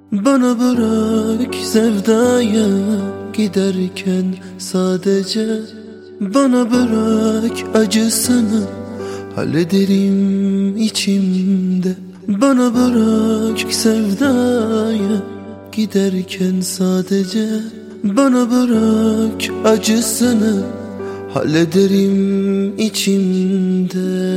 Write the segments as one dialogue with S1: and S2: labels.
S1: Bana bırak sevdaya giderken sadece. Bana bırak acısını hallederim içimde. Bana bırak sevdaya giderken sadece. Bana bırak acısını hallederim içimde.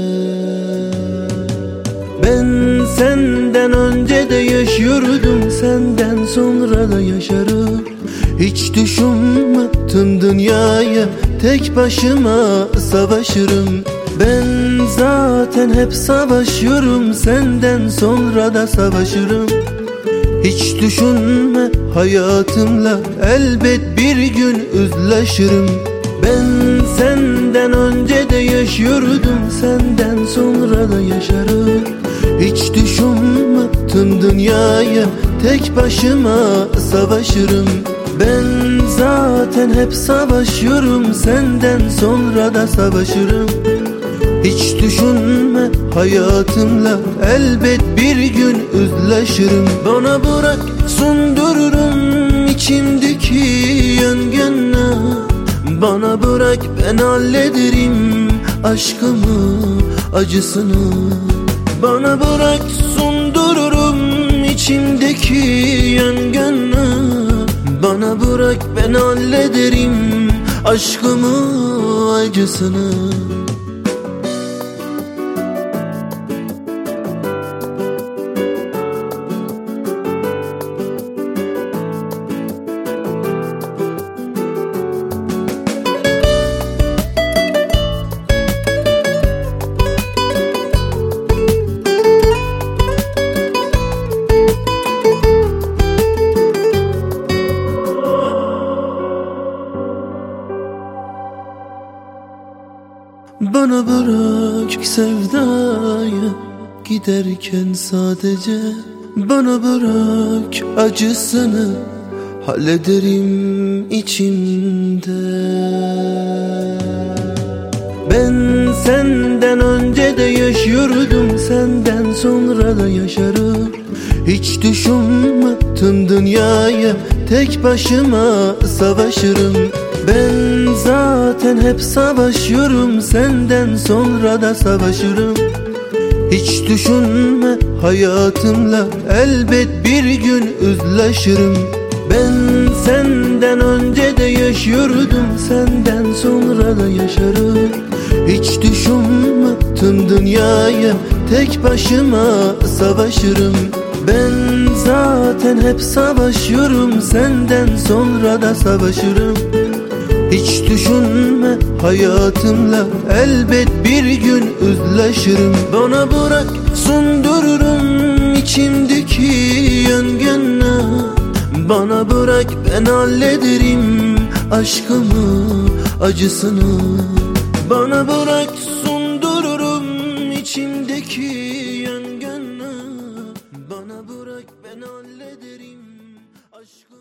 S1: Ben senden önce de yaşıyordum, senden sonra da yaşarım. Hiç düşünme tüm dünyaya tek başıma savaşırım. Ben zaten hep savaşıyorum, senden sonra da savaşırım. Hiç düşünme hayatımla elbet bir gün üzleşirim. Ben senden önce de yaşıyordum, senden sonra da yaşarım. Hiç düşünme tüm dünyaya tek başıma savaşırım. Ben zaten hep savaşıyorum, senden sonra da savaşırım. Hiç düşünme hayatımla elbet bir gün üzleşirim. Bana bırak sundururum içimdeki yangını. Bana bırak ben hallederim aşkımı, acısını. Bana bırak sundururum içimdeki yangını. Bana bırak ben hallederim aşkımı, acısını. Bana bırak sevdaya giderken sadece. Bana bırak acısını hallederim içimde. Ben senden önce de yaşıyordum, senden sonra da yaşarım. Hiç düşünme tüm dünyaya tek başıma savaşırım. Ben zaten hep savaşıyorum, senden sonra da savaşırım. Hiç düşünme hayatımla elbet bir gün üzleşirim. Ben senden önce de yaşıyordum, senden sonra da yaşarım. Hiç düşünme tüm dünyaya tek başıma savaşırım. Ben zaten hep savaşıyorum, senden sonra da savaşırım. Hiç düşünme hayatımla elbet bir gün üzleşirim. Bana bırak sundururum içimdeki yangını. Bana bırak ben hallederim aşkımı, acısını. Bana bırak sundururum içimdeki yangını. Bana bırak ben hallederim aşkımı.